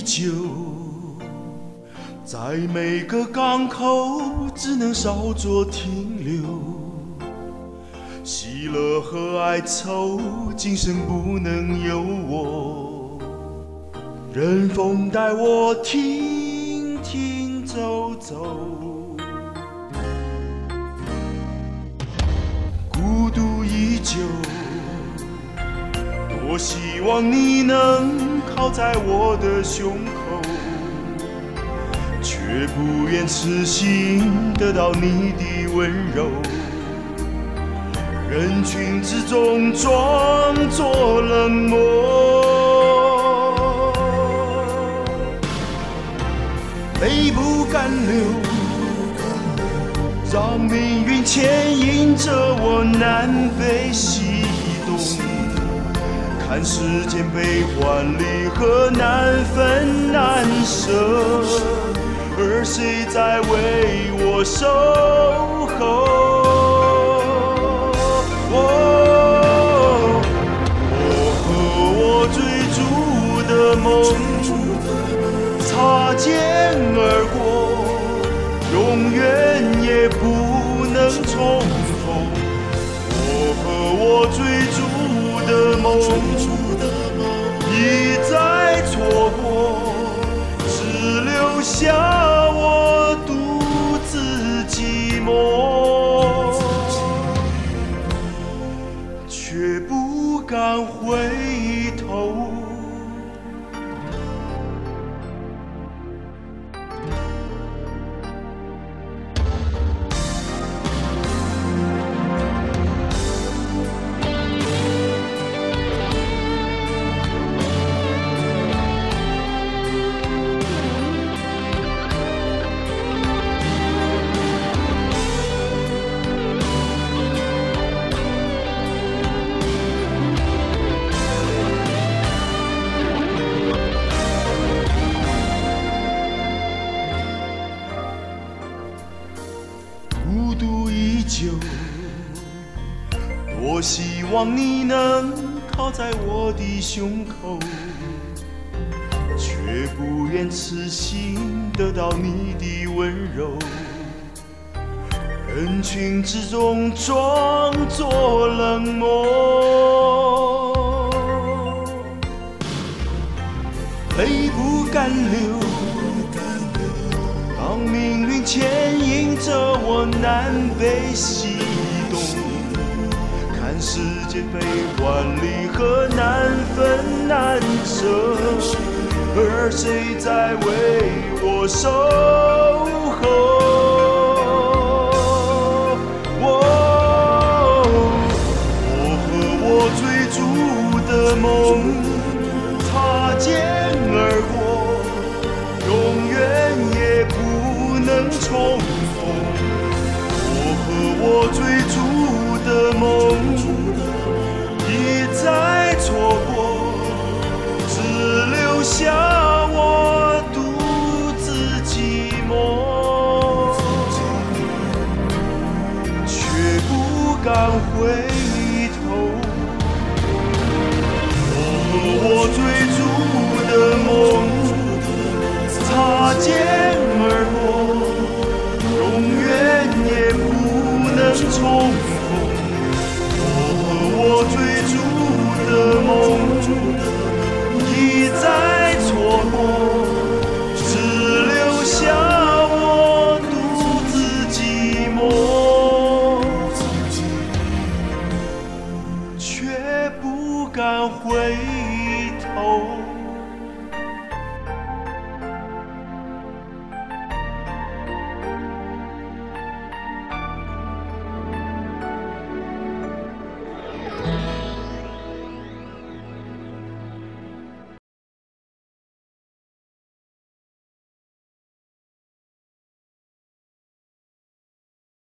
久，在每个港口只能稍作停留。喜乐和哀愁，今生不能由我，任风带我停停走走。孤独已久，多希望你能靠在我的胸口，却不愿痴心得到你的温柔。人群之中装作冷漠，泪不敢流，让命运牵引着我南北西东。看世间悲欢离合难分难舍，而谁在为我守候？梦擦肩而过，永远也不能重逢。我和我追逐的梦一再错过，只留下我独自寂寞，却不敢回头。孤独已久，多希望你能靠在我的胸口，却不愿痴心得到你的温柔。人群之中装作冷漠，泪不敢流，让命运牵引着我南北西东。看世间悲欢离合难分难舍，而谁在为我守候？我和我追逐的梦擦肩而过，永远也不能重逢。我和我追逐的梦一再错过，只留下我独自寂寞，却不敢回头。我和我追逐的梦擦肩而过，永远也不能重逢。我和我追逐的梦